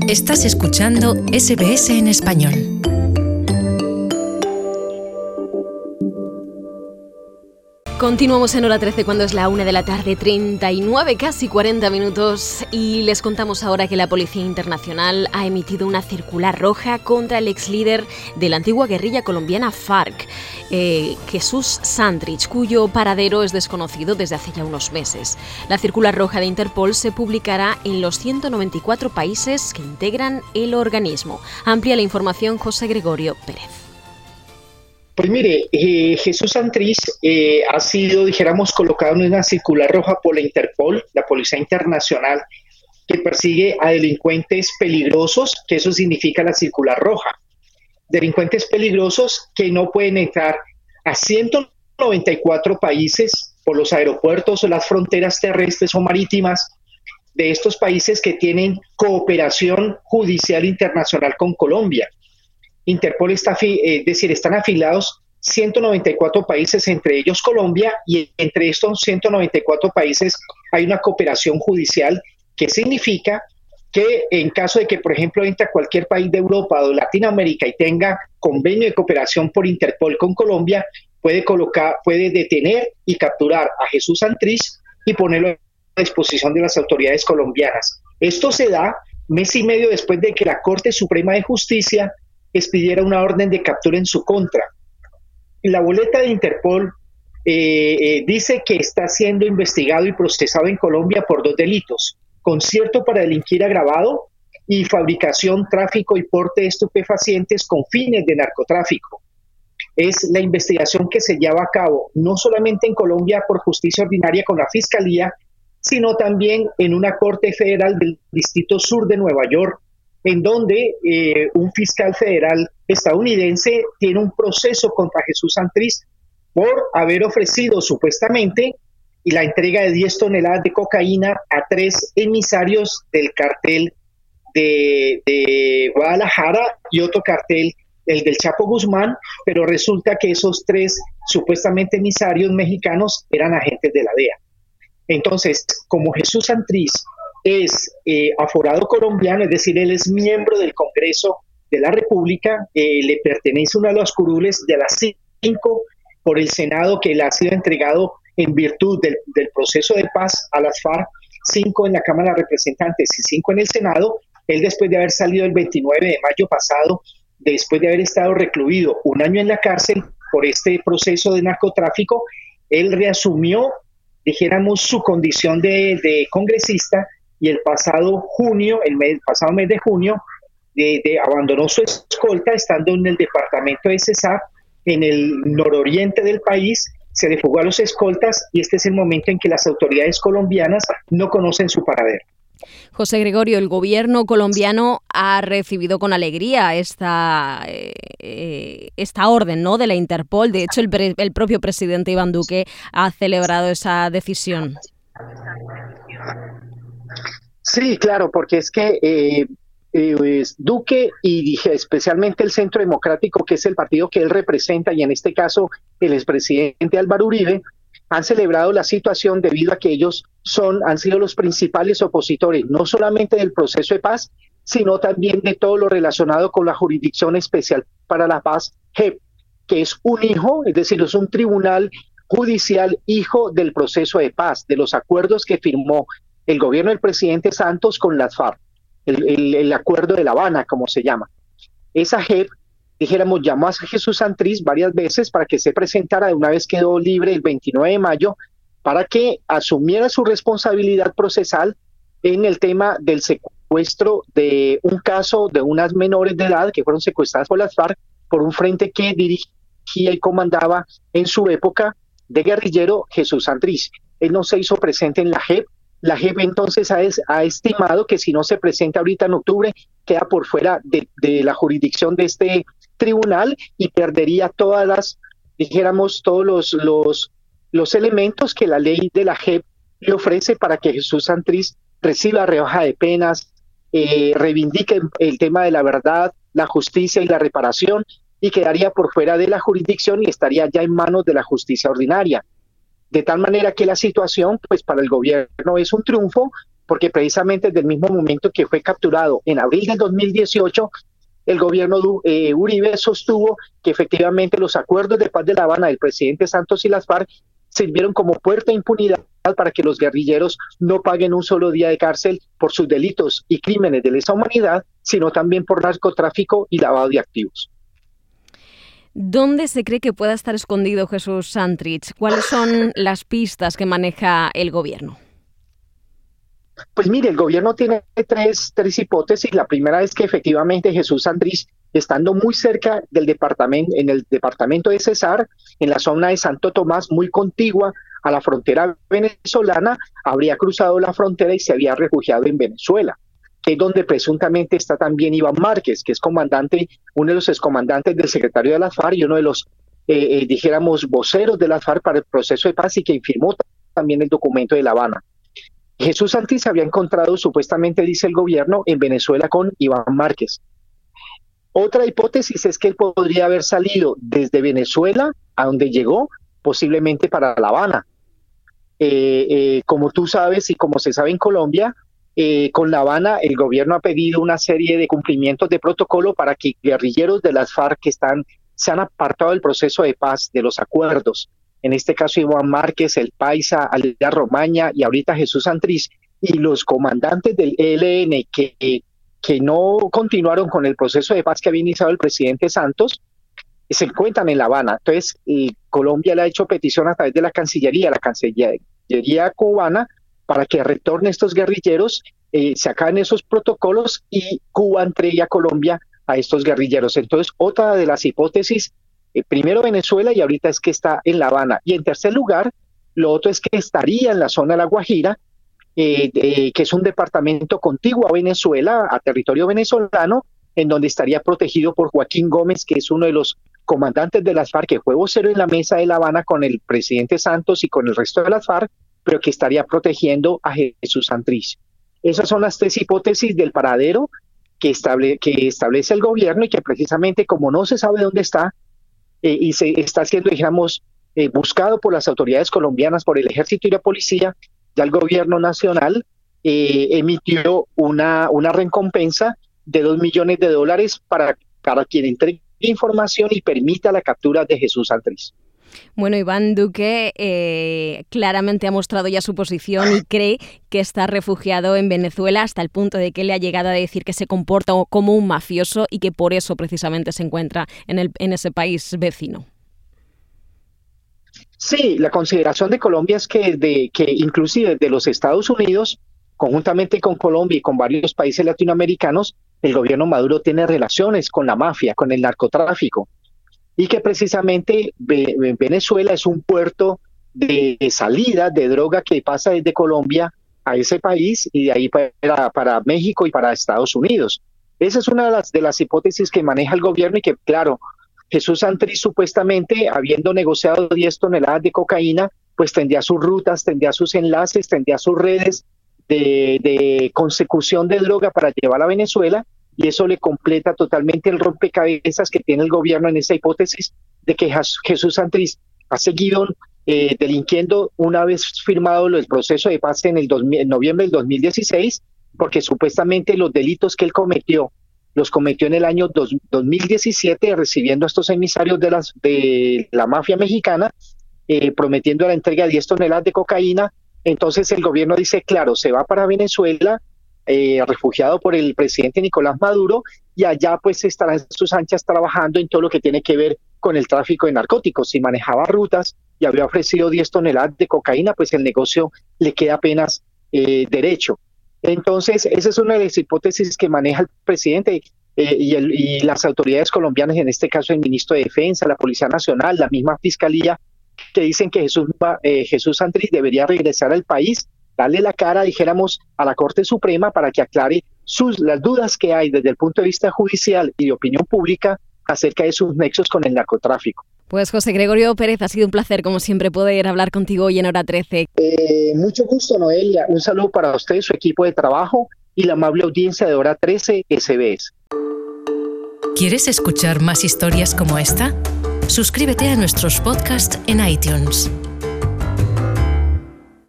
Estás escuchando SBS en español. Continuamos en Hora 13 cuando es la 1 de la tarde, 39, casi 40 minutos, y les contamos ahora que la Policía Internacional ha emitido una circular roja contra el ex líder de la antigua guerrilla colombiana FARC, Jesús Santrich, cuyo paradero es desconocido desde hace ya unos meses. La circular roja de Interpol se publicará en los 194 países que integran el organismo. Amplía la información José Gregorio Pérez. Pues mire, Jesús Santrich ha sido, dijéramos, colocado en una circular roja por la Interpol, la Policía Internacional, que persigue a delincuentes peligrosos, que eso significa la circular roja. Delincuentes peligrosos que no pueden entrar a 194 países por los aeropuertos o las fronteras terrestres o marítimas de estos países que tienen cooperación judicial internacional con Colombia. Interpol está, están afiliados 194 países, entre ellos Colombia, y entre estos 194 países hay una cooperación judicial que significa que en caso de que, por ejemplo, entre a cualquier país de Europa o de Latinoamérica y tenga convenio de cooperación por Interpol con Colombia, puede detener y capturar a Jesús Santrich y ponerlo a disposición de las autoridades colombianas. Esto se da mes y medio después de que la Corte Suprema de Justicia expidiera una orden de captura en su contra. La boleta de Interpol dice que está siendo investigado y procesado en Colombia por 2 delitos: concierto para delinquir agravado y fabricación, tráfico y porte de estupefacientes con fines de narcotráfico. Es la investigación que se lleva a cabo no solamente en Colombia por justicia ordinaria con la Fiscalía, sino también en una Corte Federal del Distrito Sur de Nueva York, en donde un fiscal federal estadounidense tiene un proceso contra Jesús Santrich por haber ofrecido supuestamente y la entrega de 10 toneladas de cocaína a 3 emisarios del cartel de Guadalajara y otro cartel, el del Chapo Guzmán, pero resulta que esos 3 supuestamente emisarios mexicanos eran agentes de la DEA. Entonces, como Jesús Santrich es aforado colombiano, es decir, él es miembro del Congreso de la República, le pertenece uno de los curules de las 5 por el Senado que le ha sido entregado en virtud del proceso de paz a las FARC, 5 en la Cámara de Representantes y 5 en el Senado. Él, después de haber salido el 29 de mayo pasado, después de haber estado recluido 1 año en la cárcel por este proceso de narcotráfico, él reasumió, dijéramos, su condición de congresista, y el pasado pasado mes de junio, abandonó su escolta, estando en el departamento de Cesar, en el nororiente del país. Se le fugó a los escoltas y este es el momento en que las autoridades colombianas no conocen su paradero. José Gregorio, el gobierno colombiano ha recibido con alegría esta orden, ¿no?, de la Interpol. De hecho, el propio presidente Iván Duque ha celebrado esa decisión. Sí, claro, porque es que Duque y especialmente el Centro Democrático, que es el partido que él representa, y en este caso el expresidente Álvaro Uribe, han celebrado la situación debido a que ellos han sido los principales opositores, no solamente del proceso de paz, sino también de todo lo relacionado con la Jurisdicción Especial para la Paz, JEP, que es un hijo, es decir, es un tribunal judicial hijo del proceso de paz, de los acuerdos que firmó el gobierno del presidente Santos con las FARC, el acuerdo de La Habana, como se llama. Esa JEP, dijéramos, llamó a Jesús Santrich varias veces para que se presentara. De una vez quedó libre el 29 de mayo para que asumiera su responsabilidad procesal en el tema del secuestro de un caso de unas menores de edad que fueron secuestradas por las FARC por un frente que dirigía y comandaba en su época de guerrillero Jesús Santrich. Él no se hizo presente en la JEP. La JEP entonces ha estimado que si no se presenta ahorita en octubre, queda por fuera de la jurisdicción de este tribunal y perdería todos los elementos que la ley de la JEP le ofrece para que Jesús Santrich reciba rebaja de penas, reivindique el tema de la verdad, la justicia y la reparación, y quedaría por fuera de la jurisdicción y estaría ya en manos de la justicia ordinaria. De tal manera que la situación, pues para el gobierno es un triunfo, porque precisamente desde el mismo momento que fue capturado en abril del 2018, el gobierno Uribe sostuvo que efectivamente los acuerdos de paz de La Habana del presidente Santos y las FARC sirvieron como puerta de impunidad para que los guerrilleros no paguen un solo día de cárcel por sus delitos y crímenes de lesa humanidad, sino también por narcotráfico y lavado de activos. ¿Dónde se cree que pueda estar escondido Jesús Santrich? ¿Cuáles son las pistas que maneja el gobierno? Pues mire, el gobierno tiene tres hipótesis. La primera es que efectivamente Jesús Santrich, estando muy cerca del departamento, en el departamento de Cesar, en la zona de Santo Tomás, muy contigua a la frontera venezolana, habría cruzado la frontera y se había refugiado en Venezuela, que es donde presuntamente está también Iván Márquez, que es comandante, uno de los excomandantes del secretario de las FARC y uno de los, dijéramos, voceros de las FARC para el proceso de paz y que firmó también el documento de La Habana. Jesús Santrich se había encontrado, supuestamente dice el gobierno, en Venezuela con Iván Márquez. Otra hipótesis es que él podría haber salido desde Venezuela, a donde llegó, posiblemente para La Habana. Como tú sabes y como se sabe en Colombia, con La Habana el gobierno ha pedido una serie de cumplimientos de protocolo para que guerrilleros de las FARC que se han apartado del proceso de paz, de los acuerdos, en este caso Iván Márquez, el Paisa, Aldea Romaña y ahorita Jesús Santrich, y los comandantes del ELN que no continuaron con el proceso de paz que había iniciado el presidente Santos, se encuentran en La Habana. Entonces, Colombia le ha hecho petición a través de la Cancillería cubana, para que retornen estos guerrilleros, se acaben esos protocolos y Cuba entregue a Colombia a estos guerrilleros. Entonces, otra de las hipótesis, primero Venezuela y ahorita es que está en La Habana. Y en tercer lugar, lo otro es que estaría en la zona de La Guajira, que es un departamento contiguo a Venezuela, a territorio venezolano, en donde estaría protegido por Joaquín Gómez, que es uno de los comandantes de las FARC, que fue vocero en la mesa de La Habana con el presidente Santos y con el resto de las FARC, pero que estaría protegiendo a Jesús Santrich. Esas son las tres hipótesis del paradero que establece el gobierno y que precisamente como no se sabe dónde está y se está siendo, digamos, buscado por las autoridades colombianas, por el ejército y la policía, ya el gobierno nacional emitió una recompensa de $2 millones para quien entregue información y permita la captura de Jesús Santrich. Bueno, Iván Duque claramente ha mostrado ya su posición y cree que está refugiado en Venezuela hasta el punto de que le ha llegado a decir que se comporta como un mafioso y que por eso precisamente se encuentra en ese país vecino. Sí, la consideración de Colombia es que inclusive de los Estados Unidos, conjuntamente con Colombia y con varios países latinoamericanos, el gobierno Maduro tiene relaciones con la mafia, con el narcotráfico, y que precisamente Venezuela es un puerto de salida de droga que pasa desde Colombia a ese país y de ahí para México y para Estados Unidos. Esa es una de las hipótesis que maneja el gobierno y que, claro, Jesús Santrich supuestamente, habiendo negociado 10 toneladas de cocaína, pues tendría sus rutas, tendría sus enlaces, tendría sus redes de consecución de droga para llevar a Venezuela, y eso le completa totalmente el rompecabezas que tiene el gobierno en esa hipótesis de que Jesús Santrich ha seguido delinquiendo una vez firmado el proceso de paz en noviembre del 2016, porque supuestamente los delitos que él cometió los cometió en el año 2017 recibiendo a estos emisarios de la mafia mexicana, prometiendo la entrega de 10 toneladas de cocaína. Entonces el gobierno dice, claro, se va para Venezuela, refugiado por el presidente Nicolás Maduro, y allá pues estará en sus anchas trabajando en todo lo que tiene que ver con el tráfico de narcóticos. Si manejaba rutas y había ofrecido 10 toneladas de cocaína, pues el negocio le queda apenas derecho. Entonces, esa es una de las hipótesis que maneja el presidente y las autoridades colombianas, en este caso el ministro de Defensa, la Policía Nacional, la misma Fiscalía, que dicen que Jesús Santrich debería regresar al país, darle la cara, dijéramos, a la Corte Suprema para que aclare las dudas que hay desde el punto de vista judicial y de opinión pública acerca de sus nexos con el narcotráfico. Pues José Gregorio Pérez, ha sido un placer, como siempre, poder hablar contigo hoy en Hora 13. Mucho gusto, Noelia. Un saludo para usted, su equipo de trabajo y la amable audiencia de Hora 13 SBS. ¿Quieres escuchar más historias como esta? Suscríbete a nuestros podcasts en iTunes.